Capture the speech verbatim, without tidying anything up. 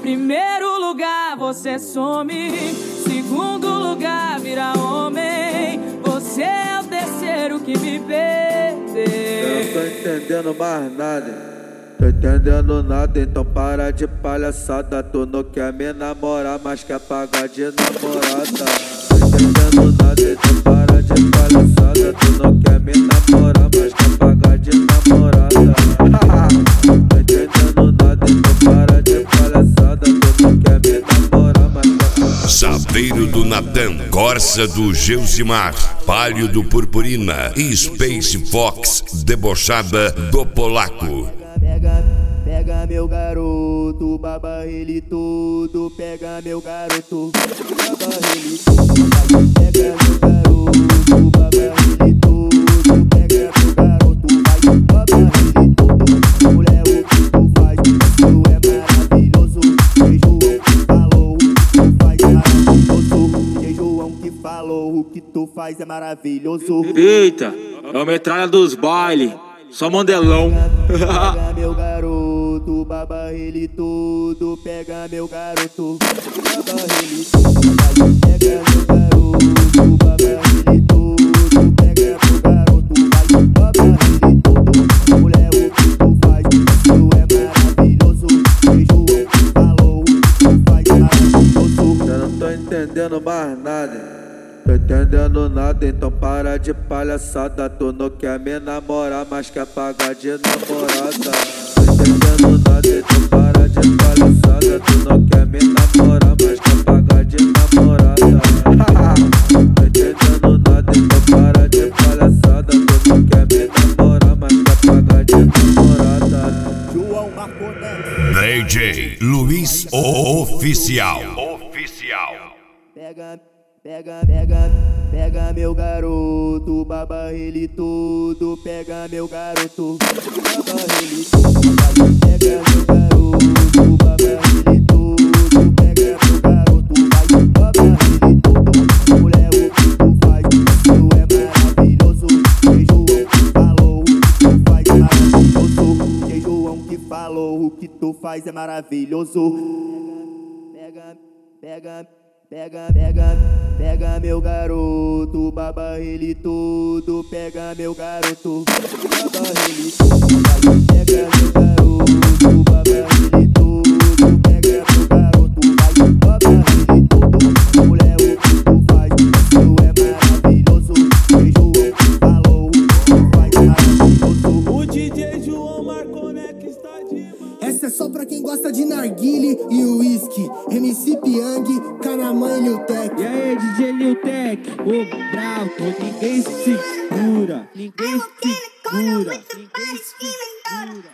Primeiro lugar, você some. Segundo lugar, vira homem. Você é o terceiro que me perdeu. Eu não tô entendendo mais nada. Tô entendendo nada, então para de palhaçada. Tu não quer me namorar, mas quer pagar de namorada. Tô entendendo nada, então para de palhaçada. Tu não quer me namorar, mas quer pagar de namorada. Tô entendendo nada, então para de palhaçada. Tu não quer me namorar, mas quer pagar. Chaveiro do Natan, Corsa do Geusimar, Palio do Purpurina e Space Fox, debochada do Polaco. Pega, pega meu garoto, baba ele todo. Pega meu garoto, baba ele todo. Pega meu garoto, baba ele todo. Pega meu garoto, vai, baba ele todo. Mulher, o que tu faz, isso é maravilhoso. Que João que falou, o que tu faz é maravilhoso. Que João que falou, o que tu faz é maravilhoso. Eita, é o metralha dos baile. Só mandelão. Pega meu garoto, baba ele todo. Pega meu garoto, baba ele todo. Pega meu garoto, baba ele todo. Pega meu garoto, vai, baba ele todo. Mulher, o que tu faz, isso é maravilhoso. Que João que falou, o que tu faz é maravilhoso. Eu não tô entendendo mais nada. Tô entendendo nada, então para de palhaçada. Tu não quer me namorar, mas quer pagar de namorada. Tô entendendo nada, então para de palhaçada. Tu não quer me namorar, mas quer pagar de namorada. Tô entendendo nada, então para de palhaçada. Tu não quer me namorar, mas quer pagar de namorada. João Marconete. D J Luiz Oficial. Oficial. Pega, pega, pega, pega meu garoto, baba ele todo. Pega meu garoto, baba ele todo. Pega meu garoto, baba ele todo. Pega meu garoto, vai, baba ele todo. Mulher, o que tu faz, isso é maravilhoso. Que João que falou, o que tu faz é maravilhoso. Que João que falou, o que tu faz é maravilhoso. Pega, pega, pega, pega, pega meu garoto, baba ele todo. Pega meu garoto, baba ele todo. Pega meu garoto, baba ele todo. Pega meu garoto, vai, baba ele todo. Mulher, o que tu faz, isso é maravilhoso. Que João que falou, o que tu faz é maravilhoso. O D J João Marconete está demais. Essa é só pra quem gosta de narguile e uísque. M C Pyong, Canaman e Lil Tech. E aí, D J Lil Tech, o bravo, ninguém se segura, ninguém se segura, ninguém se segura.